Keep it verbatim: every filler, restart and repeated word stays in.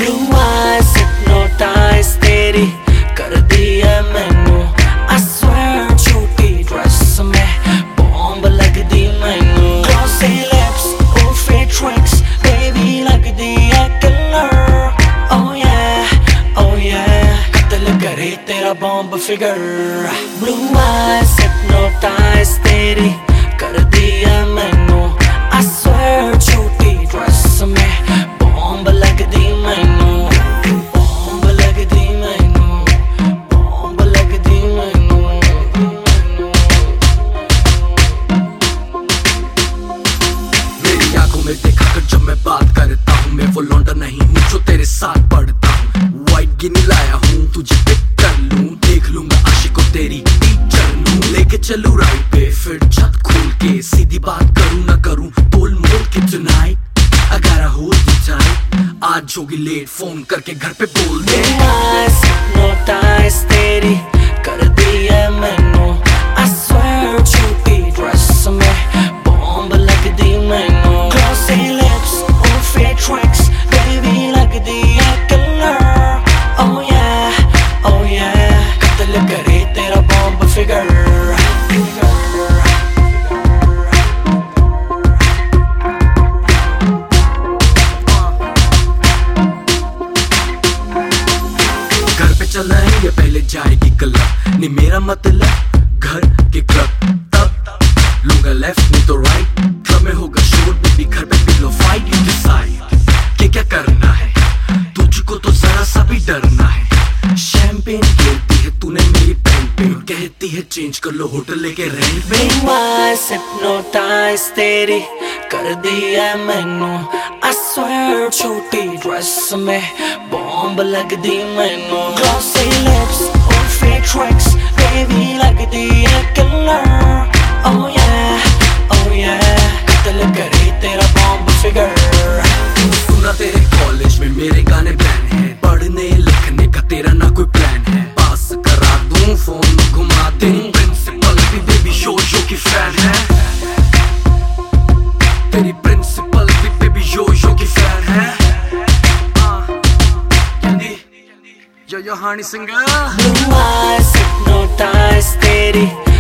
Blue eyes hypnotize तेरी कर दी है मैनू। I swear छोटी ड्रेस में बॉम्ब लग दी मैनू। Glossy lips, oh fake tricks, baby लग दी है killer। Oh yeah, oh yeah, कत्ल करे तेरा bomb figure. Blue eyes hypnotize तेरी कर दी है मैनू। I swear छोटी ड्रेस में बॉम्ब लग दी मैनू। बॉम्ब लग दी मैनू, बॉम्ब लग दी मैनू। मेरी आंखों में देखा कर जब मैं बात करता हूँ, मैं वो लौंडा नहीं हूँ जो तेरे साथ पढ़ता हूँ। व्हाइट गिनी लाया हूँ तुझे पिक कर लूँ, देख लूंगा आशिकों तेरी टीचर लूँ। लेके चलूँ राइट पे फिर छत खोल के, सीधी बात करूँ ना करूँ बोल मोल के tonight I gotta hold you tight। आज होगी लेट फोन करके घर पे बोल दे। Hypnotize तेरी कर दी है मैनू। I swear छोटी ड्रेस में बॉम्ब लग दी मैनू। Glossy lips, oh fake tricks, baby लग दी है killer। Oh yeah, oh yeah, कत्ल करे तेरा बॉम्ब फिगर। चलाएंगे पहले जाएगी क्लब, नहीं मेरा मतलब घर के क्लब। तब लूंगा लेफ्ट नहीं तो राइट, क्लब में होगा शोर बेबी घर पे पिलो फाइट। यू डिसाइड कि क्या करना है, तुझको तो जरा सा भी डरना है। शैंपेन गिरती है तूने मेरी पैंट पे, कहती है चेंज कर लो होटल लेके रेंट पे। Hypnotize तेरी कर दी है मैनू। I swear छोटी ड्रेस में बॉम्ब लग दी मैनू। Glossy lips, oh fake tricks, baby लग दी है killer। Oh yeah, oh yeah, कत्ल करे तेरा बॉम्ब फिगर। सुना तेरे कॉलेज में मेरे गाने बैन है, पढ़ने लिखने का तेरा ना कोई प्लान है। पास करा दूं फोन घुमा दूं, प्रिंसिपल भी बेबी शो शो की फैन है। तेरी प्रिंसिपल भी बेबी शो शो की फैन है। कहती yo yo honey singer. Blue eyes hypnotize तेरी